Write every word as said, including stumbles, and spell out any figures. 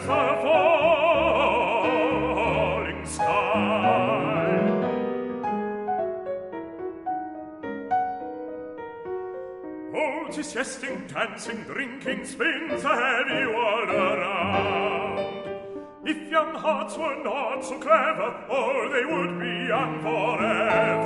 as the falling sky. Oh, 'tis jesting, dancing, drinking, spins the heavy world around. If young hearts were not so clever, oh, they would be young forever.